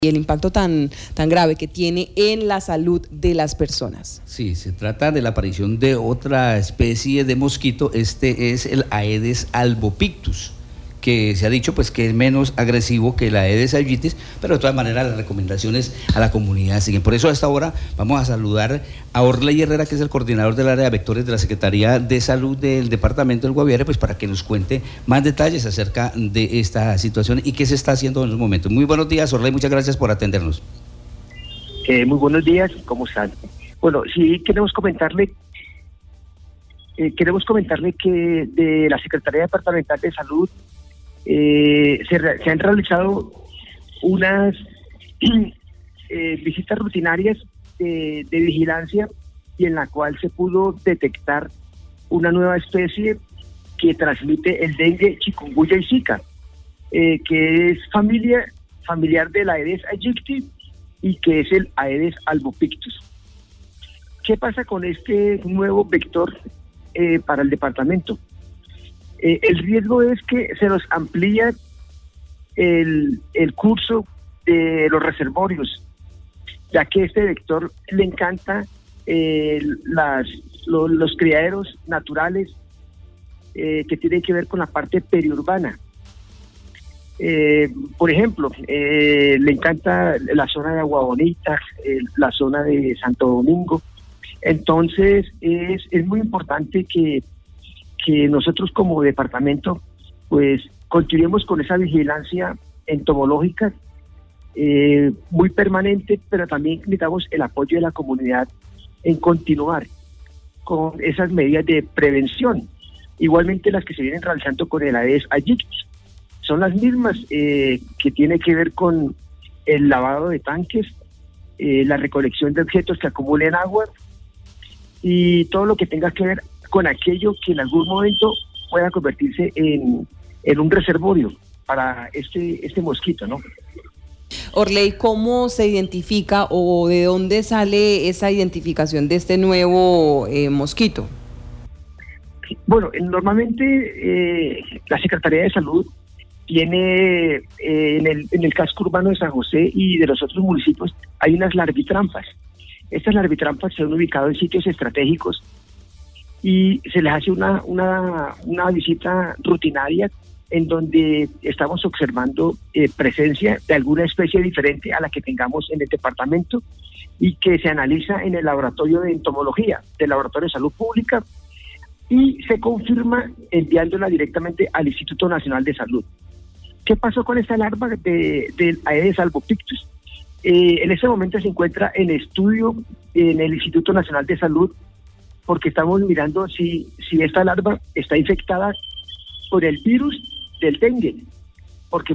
y el impacto tan grave que tiene en la salud de las personas. Sí, se trata de la aparición de otra especie de mosquito. Este es el Aedes albopictus, que se ha dicho pues que es menos agresivo que la Aedes aegypti, pero de todas maneras las recomendaciones a la comunidad siguen. Por eso a esta hora vamos a saludar a Orley Herrera, que es el coordinador del área de vectores de la Secretaría de Salud del Departamento del Guaviare, pues para que nos cuente más detalles acerca de esta situación y qué se está haciendo en los momentos. Muy buenos días, Orley, muchas gracias por atendernos. Muy buenos días, ¿cómo están? Bueno, sí queremos comentarle que de la Secretaría Departamental de Salud se han realizado unas visitas rutinarias de vigilancia, y en la cual se pudo detectar una nueva especie que transmite el dengue, chikungunya y zika, que es familiar de la Aedes aegypti y que es el Aedes albopictus. ¿Qué pasa con este nuevo vector para el departamento? El riesgo es que se nos amplía el curso de los reservorios, ya que este vector le encanta los criaderos naturales que tienen que ver con la parte periurbana. Por ejemplo, le encanta la zona de Agua Bonita, la zona de Santo Domingo. Entonces es muy importante que nosotros como departamento pues continuemos con esa vigilancia entomológica muy permanente, pero también necesitamos el apoyo de la comunidad en continuar con esas medidas de prevención, igualmente las que se vienen realizando con el Aedes aegypti. Son las mismas que tiene que ver con el lavado de tanques, la recolección de objetos que acumulen agua y todo lo que tenga que ver con aquello que en algún momento pueda convertirse en un reservorio para este mosquito, ¿no? Orley, ¿cómo se identifica o de dónde sale esa identificación de este nuevo mosquito? Bueno, normalmente la Secretaría de Salud tiene en el casco urbano de San José y de los otros municipios hay unas larvitrampas. Estas larvitrampas se han ubicado en sitios estratégicos y se les hace una visita rutinaria en donde estamos observando presencia de alguna especie diferente a la que tengamos en el departamento y que se analiza en el laboratorio de entomología del Laboratorio de Salud Pública y se confirma enviándola directamente al Instituto Nacional de Salud. ¿Qué pasó con esta larva del Aedes albopictus? En este momento se encuentra en estudio en el Instituto Nacional de Salud, porque estamos mirando si esta larva está infectada por el virus del dengue, porque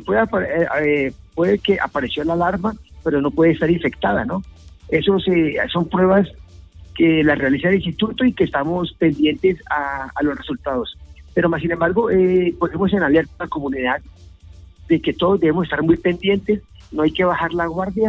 puede que apareció la larva, pero no puede estar infectada, ¿no? Eso son pruebas que las realiza el instituto y que estamos pendientes a los resultados. Pero más sin embargo, ponemos en alerta a la comunidad de que todos debemos estar muy pendientes, no hay que bajar la guardia.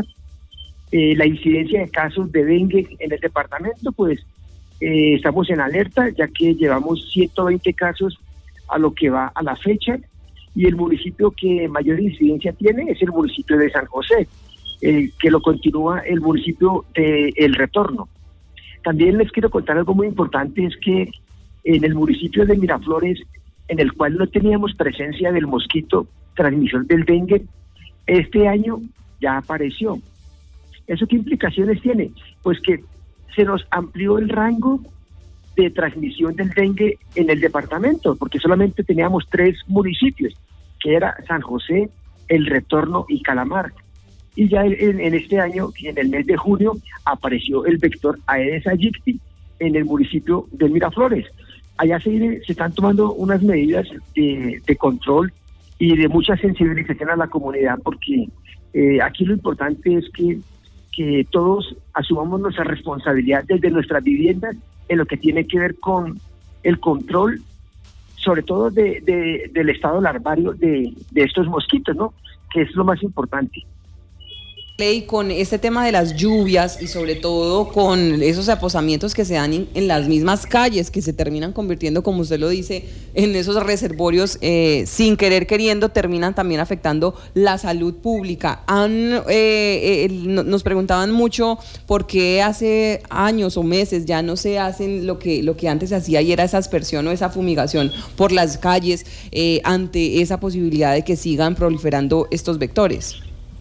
La incidencia de casos de dengue en el departamento, pues estamos en alerta, ya que llevamos 120 casos a lo que va a la fecha, y el municipio que mayor incidencia tiene es el municipio de San José, que lo continúa el municipio de El Retorno. También les quiero contar algo muy importante, es que en el municipio de Miraflores, en el cual no teníamos presencia del mosquito transmisor del dengue, este año ya apareció. ¿Eso qué implicaciones tiene? Pues que se nos amplió el rango de transmisión del dengue en el departamento, porque solamente teníamos 3 municipios, que era San José, El Retorno y Calamar. Y ya en este año, en el mes de junio, apareció el vector Aedes aegypti en el municipio de Miraflores. Allá se están tomando unas medidas de control y de mucha sensibilización a la comunidad, porque aquí lo importante es que todos asumamos nuestra responsabilidad desde nuestras viviendas en lo que tiene que ver con el control, sobre todo del estado larvario de estos mosquitos, ¿no? Que es lo más importante. Ley, con este tema de las lluvias y sobre todo con esos aposamientos que se dan en las mismas calles, que se terminan convirtiendo, como usted lo dice, en esos reservorios, sin querer queriendo, terminan también afectando la salud pública. Nos preguntaban mucho por qué hace años o meses ya no se hacen lo que antes se hacía, y era esa aspersión o esa fumigación por las calles ante esa posibilidad de que sigan proliferando estos vectores.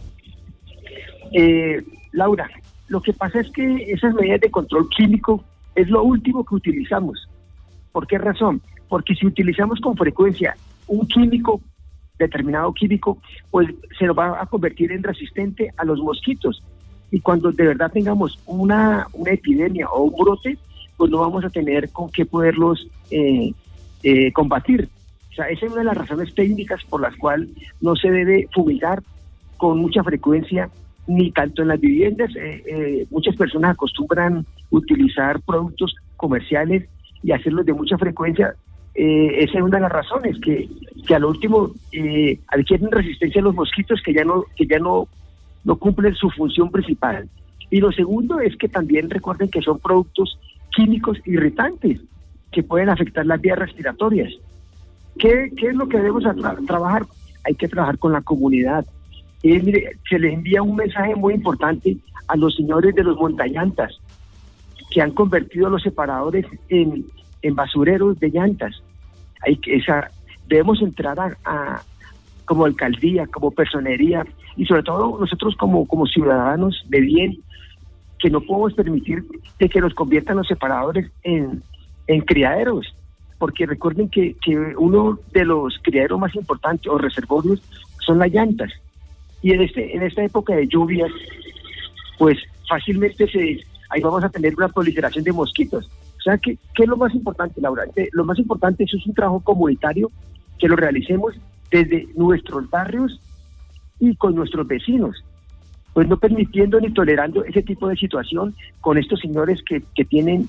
Laura, lo que pasa es que esas medidas de control químico es lo último que utilizamos. ¿Por qué razón? Porque si utilizamos con frecuencia un químico, determinado químico, pues se nos va a convertir en resistente a los mosquitos. Y cuando de verdad tengamos una epidemia o un brote, pues no vamos a tener con qué poderlos combatir. O sea, esa es una de las razones técnicas por las cuales no se debe fumigar con mucha frecuencia, ni tanto en las viviendas. Muchas personas acostumbran utilizar productos comerciales y hacerlos de mucha frecuencia. Esa es una de las razones que al último adquieren resistencia a los mosquitos que ya no cumplen su función principal. Y lo segundo es que también recuerden que son productos químicos irritantes que pueden afectar las vías respiratorias. ¿Qué es lo que debemos trabajar? Hay que trabajar con la comunidad. Mire, se les envía un mensaje muy importante a los señores de los montallantas, que han convertido los separadores en basureros de llantas. Debemos entrar como alcaldía, como personería, y sobre todo nosotros como ciudadanos de bien, que no podemos permitir de que nos conviertan los separadores en criaderos, porque recuerden que uno de los criaderos más importantes o reservorios son las llantas. Y en esta época de lluvias, pues fácilmente ahí vamos a tener una proliferación de mosquitos. O sea, ¿qué es lo más importante, Laura? Lo más importante es un trabajo comunitario que lo realicemos desde nuestros barrios y con nuestros vecinos, pues no permitiendo ni tolerando ese tipo de situación con estos señores que tienen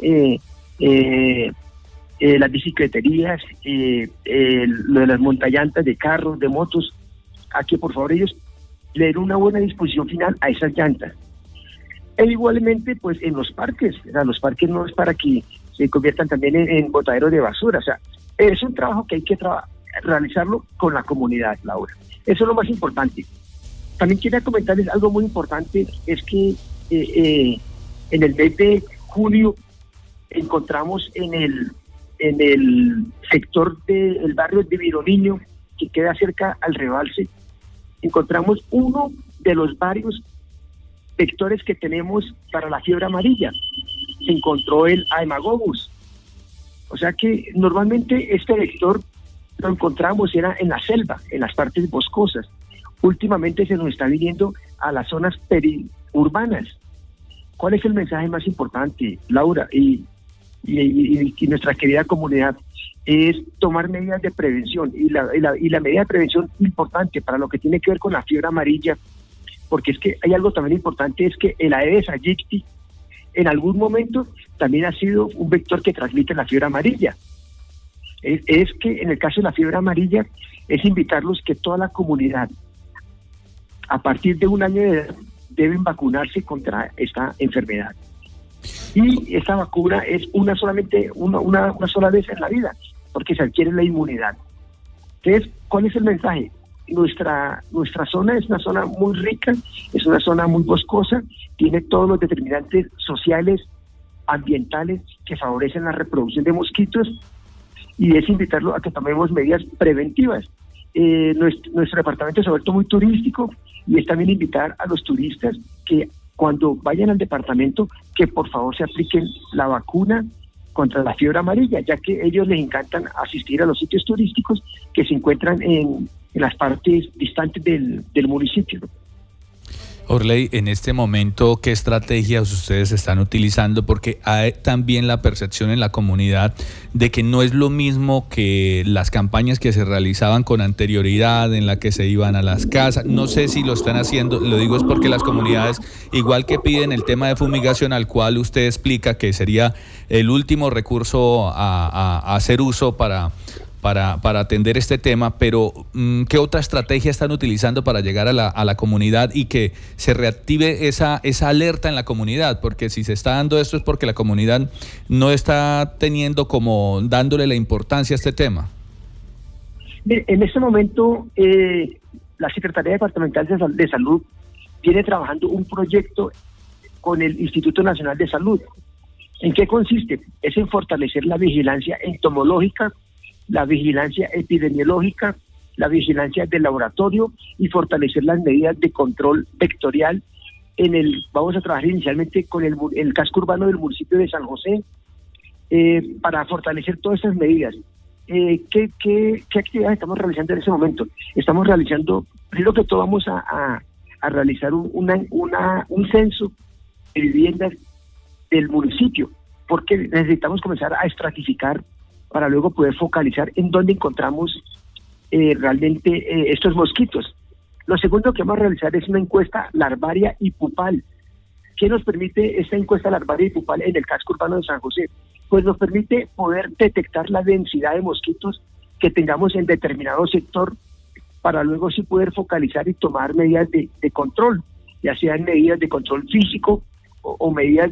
las bicicleterías, lo de las montallantas de carros, de motos, a que por favor ellos le den una buena disposición final a esas llantas. E igualmente, pues en los parques, o sea, los parques no es para que se conviertan también en botaderos de basura. O sea, es un trabajo que hay que realizarlo con la comunidad, Laura. Eso es lo más importante. También quería comentarles algo muy importante, es que en el mes de junio encontramos en el sector del barrio de Vironiño, que queda cerca al Rebalse, encontramos uno de los varios vectores que tenemos para la fiebre amarilla. Se encontró el Haemophilus. O sea que normalmente este vector lo encontramos era en la selva, en las partes boscosas. Últimamente se nos está viniendo a las zonas periurbanas. ¿Cuál es el mensaje más importante, Laura, y nuestra querida comunidad? Es tomar medidas de prevención, y la medida de prevención importante para lo que tiene que ver con la fiebre amarilla, porque es que hay algo también importante, es que el Aedes aegypti en algún momento también ha sido un vector que transmite la fiebre amarilla. Es que en el caso de la fiebre amarilla es invitarlos que toda la comunidad a partir de 1 año de edad deben vacunarse contra esta enfermedad. Y esta vacuna es una sola vez en la vida, porque se adquiere la inmunidad. Entonces, ¿cuál es el mensaje? Nuestra zona es una zona muy rica, es una zona muy boscosa, tiene todos los determinantes sociales, ambientales que favorecen la reproducción de mosquitos, y es invitarlo a que tomemos medidas preventivas. Nuestro departamento se ha vuelto muy turístico, y es también invitar a los turistas que cuando vayan al departamento, que por favor se apliquen la vacuna contra la fiebre amarilla, ya que a ellos les encantan asistir a los sitios turísticos que se encuentran en las partes distantes del municipio. Orley, en este momento, ¿qué estrategias ustedes están utilizando? Porque hay también la percepción en la comunidad de que no es lo mismo que las campañas que se realizaban con anterioridad, en la que se iban a las casas. No sé si lo están haciendo, lo digo es porque las comunidades, igual que piden el tema de fumigación, al cual usted explica que sería el último recurso a hacer uso para para atender este tema, pero ¿qué otra estrategia están utilizando para llegar a la comunidad y que se reactive esa alerta en la comunidad? Porque si se está dando esto es porque la comunidad no está teniendo como dándole la importancia a este tema. En este momento, la Secretaría Departamental de Salud viene trabajando un proyecto con el Instituto Nacional de Salud. ¿En qué consiste? Es en fortalecer la vigilancia entomológica, la vigilancia epidemiológica, la vigilancia del laboratorio y fortalecer las medidas de control vectorial. Vamos a trabajar inicialmente con el casco urbano del municipio de San José para fortalecer todas esas medidas. ¿Qué actividades estamos realizando en ese momento? Estamos realizando, primero que todo vamos a realizar un censo de viviendas del municipio, porque necesitamos comenzar a estratificar para luego poder focalizar en dónde encontramos realmente estos mosquitos. Lo segundo que vamos a realizar es una encuesta larvaria y pupal. ¿Qué nos permite esta encuesta larvaria y pupal en el casco urbano de San José? Pues nos permite poder detectar la densidad de mosquitos que tengamos en determinado sector para luego sí poder focalizar y tomar medidas de control, ya sean medidas de control físico o medidas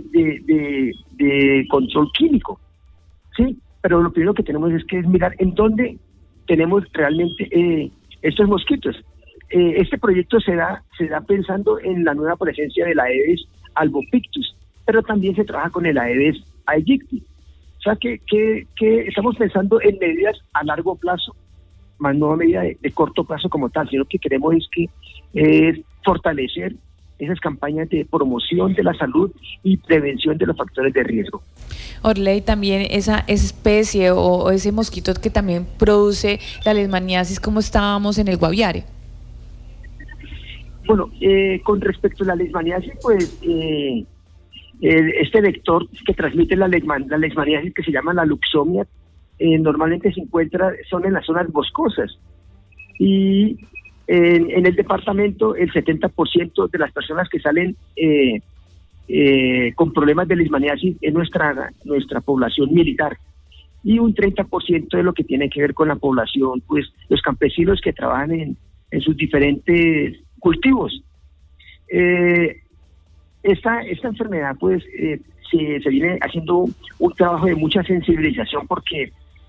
de control químico, ¿sí? Pero lo primero que tenemos es mirar en dónde tenemos realmente estos mosquitos. Este proyecto se da pensando en la nueva presencia de la Aedes albopictus, pero también se trabaja con el Aedes aegypti. O sea que estamos pensando en medidas a largo plazo, más no a medida de corto plazo como tal, sino que queremos es fortalecer esas campañas de promoción de la salud y prevención de los factores de riesgo. Orley, también esa especie o ese mosquito que también produce la leishmaniasis, ¿cómo estábamos en el Guaviare? Bueno, con respecto a la leishmaniasis, pues este vector que transmite la leishmaniasis, que se llama la luxomia, normalmente son en las zonas boscosas, y en el departamento el 70% de las personas que salen con problemas de leishmaniasis es nuestra población militar, y un 30% de lo que tiene que ver con la población, pues los campesinos que trabajan en sus diferentes cultivos. Esta enfermedad pues se viene haciendo un trabajo de mucha sensibilización, porque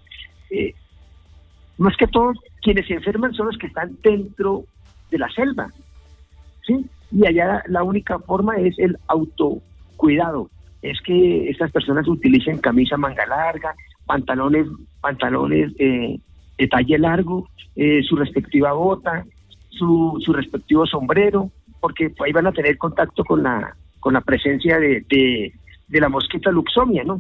más que todo quienes se enferman son los que están dentro de la selva, ¿sí? Y allá la única forma es el autocuidado, es que estas personas utilicen camisa manga larga, pantalones de talle largo, su respectiva bota, su respectivo sombrero, porque ahí van a tener contacto con la presencia de la mosquita luxomia, ¿no?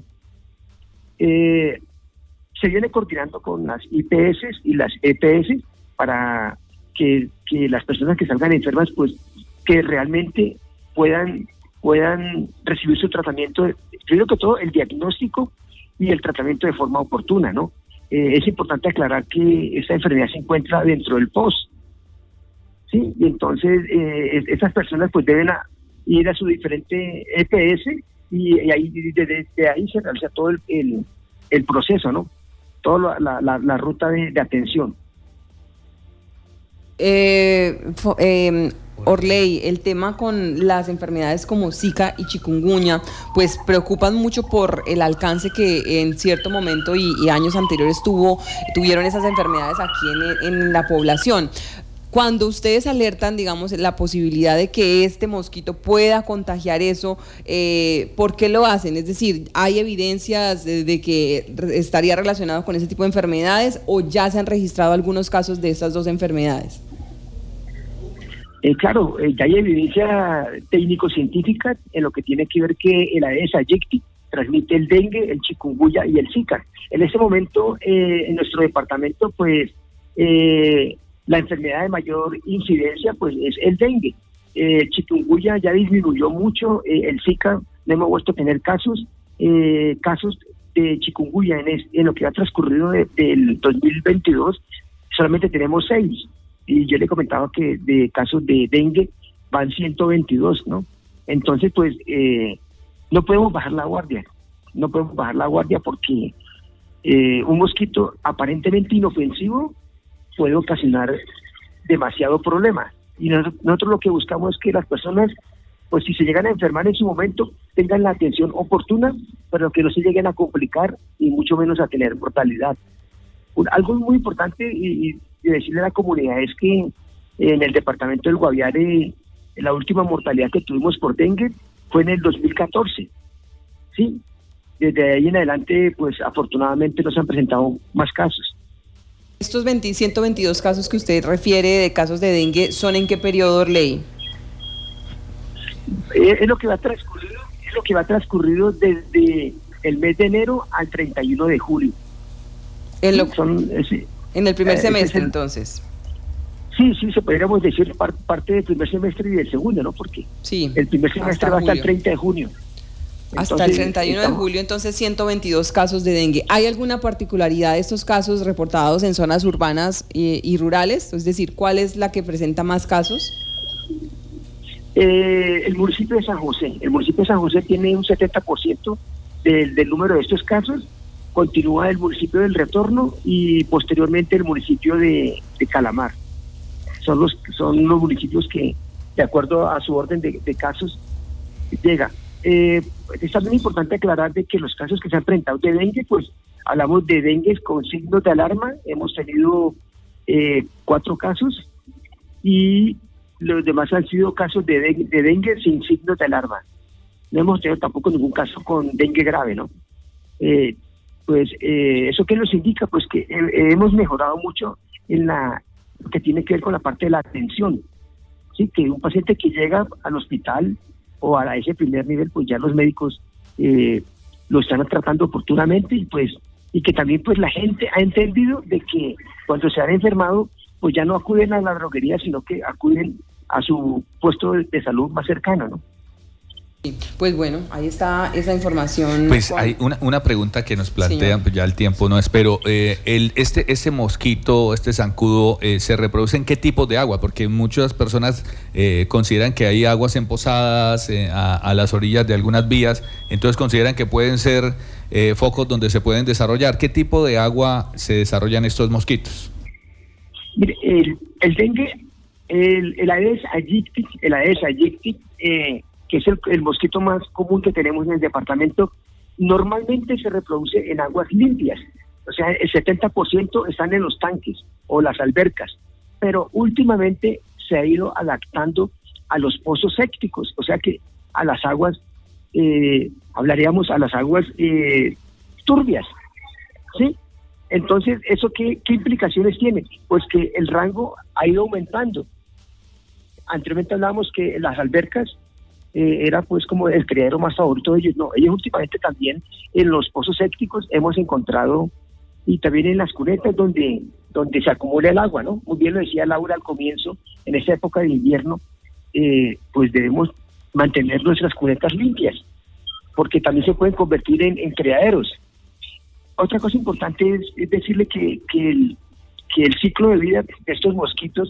Se viene coordinando con las IPS y las EPS para que las personas que salgan enfermas, pues que realmente puedan recibir su tratamiento, primero que todo el diagnóstico y el tratamiento de forma oportuna, ¿no? Es importante aclarar que esta enfermedad se encuentra dentro del POS, ¿sí? Y entonces estas personas pues deben ir a su diferente EPS y ahí desde ahí se realiza todo el proceso, ¿no? Toda la ruta de atención. Orley, el tema con las enfermedades como Zika y chikungunya, pues preocupan mucho por el alcance que en cierto momento y años anteriores tuvieron esas enfermedades aquí en la población. Cuando ustedes alertan, digamos, la posibilidad de que este mosquito pueda contagiar eso, ¿por qué lo hacen? Es decir, ¿hay evidencias de que estaría relacionado con ese tipo de enfermedades o ya se han registrado algunos casos de estas dos enfermedades? Claro, ya hay evidencia técnico-científica en lo que tiene que ver que el Aedes aegypti transmite el dengue, el chikungunya y el Zika. En este momento, en nuestro departamento, pues, la enfermedad de mayor incidencia pues es el dengue. Chikungunya ya disminuyó mucho, el Zika no hemos vuelto a tener casos de chikungunya en lo que ha transcurrido del 2022, solamente tenemos 6, y yo le comentaba que de casos de dengue van 122, ¿no? Entonces pues no podemos bajar la guardia porque un mosquito aparentemente inofensivo puede ocasionar demasiado problema. Y nosotros lo que buscamos es que las personas, pues si se llegan a enfermar en su momento, tengan la atención oportuna, pero que no se lleguen a complicar y mucho menos a tener mortalidad. Algo muy importante y decirle a la comunidad es que en el departamento del Guaviare la última mortalidad que tuvimos por dengue fue en el 2014. Sí, desde ahí en adelante, pues afortunadamente no se han presentado más casos. Estos 122 casos que usted refiere de casos de dengue, ¿son en qué periodo, Orley? Es lo que va transcurrido desde el mes de enero al 31 de julio. En el primer semestre, entonces. Sí, se podríamos decir parte del primer semestre y del segundo, ¿no? Porque sí, el primer semestre va hasta el 30 de junio. Hasta el 31 de julio, entonces 122 casos de dengue. ¿Hay alguna particularidad de estos casos reportados en zonas urbanas y rurales? Es decir, ¿cuál es la que presenta más casos? El municipio de San José. El municipio de San José tiene un 70% del número de estos casos. Continúa el municipio del Retorno y posteriormente el municipio de Calamar. Son los municipios que, de acuerdo a su orden de casos, llega. Es también importante aclarar de que los casos que se han presentado de dengue, pues hablamos de dengue con signos de alarma. Hemos tenido 4 casos y los demás han sido casos de dengue sin signos de alarma. No hemos tenido tampoco ningún caso con dengue grave, ¿no? ¿Eso qué nos indica? Pues que hemos mejorado mucho en lo que tiene que ver con la parte de la atención. Sí, que un paciente que llega al hospital o a ese primer nivel, pues ya los médicos lo están tratando oportunamente y que también pues la gente ha entendido de que cuando se han enfermado, pues ya no acuden a la droguería, sino que acuden a su puesto de salud más cercano, ¿no? Pues bueno, ahí está esa información. Pues hay una pregunta que nos plantean, pues ya el tiempo no es, pero este mosquito, este zancudo, ¿se reproduce en qué tipo de agua? Porque muchas personas consideran que hay aguas empozadas a las orillas de algunas vías, entonces consideran que pueden ser focos donde se pueden desarrollar. ¿Qué tipo de agua se desarrollan estos mosquitos? Mire, el dengue, el Aedes aegypti, que es el mosquito más común que tenemos en el departamento, normalmente se reproduce en aguas limpias. O sea, el 70% están en los tanques o las albercas, pero últimamente se ha ido adaptando a los pozos sépticos, o sea que a las aguas, hablaríamos a las aguas turbias, ¿sí? Entonces, ¿eso qué implicaciones tiene? Pues que el rango ha ido aumentando. Anteriormente hablábamos que las albercas era pues como el criadero más favorito de ellos. No, ellos últimamente también en los pozos sépticos hemos encontrado, y también en las cunetas donde se acumula el agua, ¿no? Muy bien lo decía Laura al comienzo, en esta época de invierno, pues debemos mantener nuestras cunetas limpias, porque también se pueden convertir en criaderos. Otra cosa importante es decirle que el ciclo de vida de estos mosquitos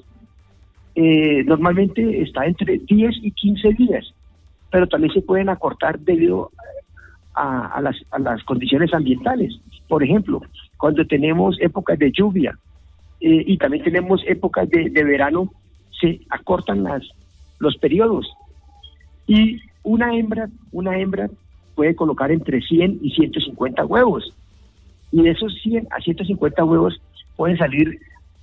normalmente está entre 10 y 15 días, pero también se pueden acortar debido a las condiciones ambientales. Por ejemplo, cuando tenemos épocas de lluvia y también tenemos épocas de verano, se acortan los periodos. Y una hembra puede colocar entre 100 y 150 huevos. Y de esos 100 a 150 huevos pueden salir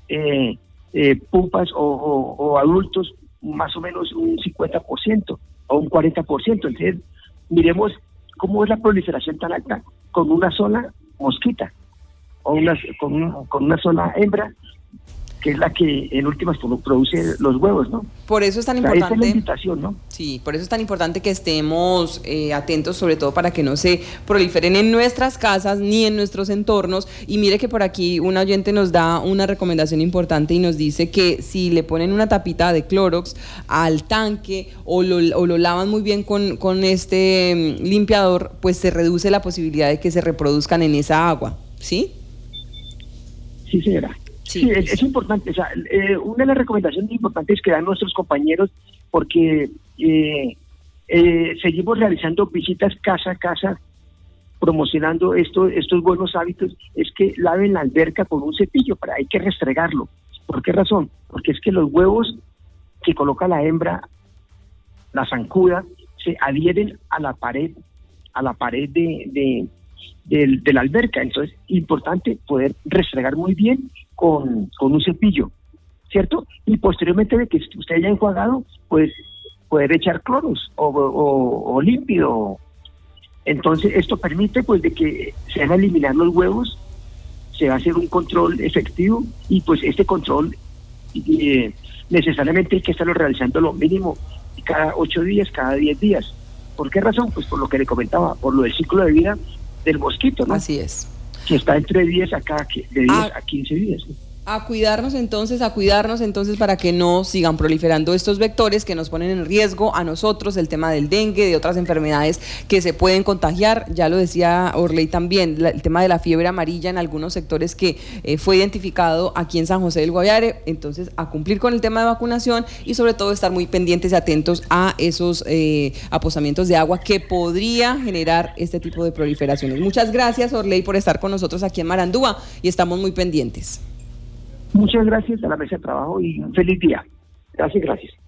pupas o adultos más o menos un 50% o un 40%. Entonces, miremos cómo es la proliferación tan alta con una sola mosquita o con una sola hembra, que es la que en últimas produce los huevos, ¿no? Por eso es tan importante. Esa es la invitación, ¿no? Sí, por eso es tan importante que estemos atentos, sobre todo para que no se proliferen en nuestras casas ni en nuestros entornos. Y mire que por aquí un oyente nos da una recomendación importante y nos dice que si le ponen una tapita de Clorox al tanque o lo lavan muy bien con este limpiador, pues se reduce la posibilidad de que se reproduzcan en esa agua, ¿sí? Sí, señora. Sí, es importante. O sea, una de las recomendaciones importantes que dan nuestros compañeros, porque seguimos realizando visitas casa a casa promocionando estos buenos hábitos, es que laven la alberca con un cepillo, hay que restregarlo. ¿Por qué razón? Porque es que los huevos que coloca la hembra, la zancuda, se adhieren a la pared de la alberca. Entonces, importante poder restregar muy bien con un cepillo, ¿cierto? Y posteriormente de que usted haya enjuagado, pues poder echar cloros o límpido. Entonces, esto permite pues de que se van a eliminar los huevos, se va a hacer un control efectivo, y pues este control necesariamente hay que estarlo realizando lo mínimo cada 8 días, cada 10 días. ¿Por qué razón? Pues por lo que le comentaba, por lo del ciclo de vida del mosquito, ¿no? Así es. Que está entre 10 a 15 días, ¿no? A cuidarnos entonces para que no sigan proliferando estos vectores que nos ponen en riesgo a nosotros, el tema del dengue, de otras enfermedades que se pueden contagiar. Ya lo decía Orley también, el tema de la fiebre amarilla en algunos sectores que fue identificado aquí en San José del Guaviare. Entonces, a cumplir con el tema de vacunación y sobre todo estar muy pendientes y atentos a esos aposamientos de agua que podría generar este tipo de proliferaciones. Muchas gracias, Orley, por estar con nosotros aquí en Marandúa, y estamos muy pendientes. Muchas gracias a la mesa de trabajo y un feliz día. Gracias.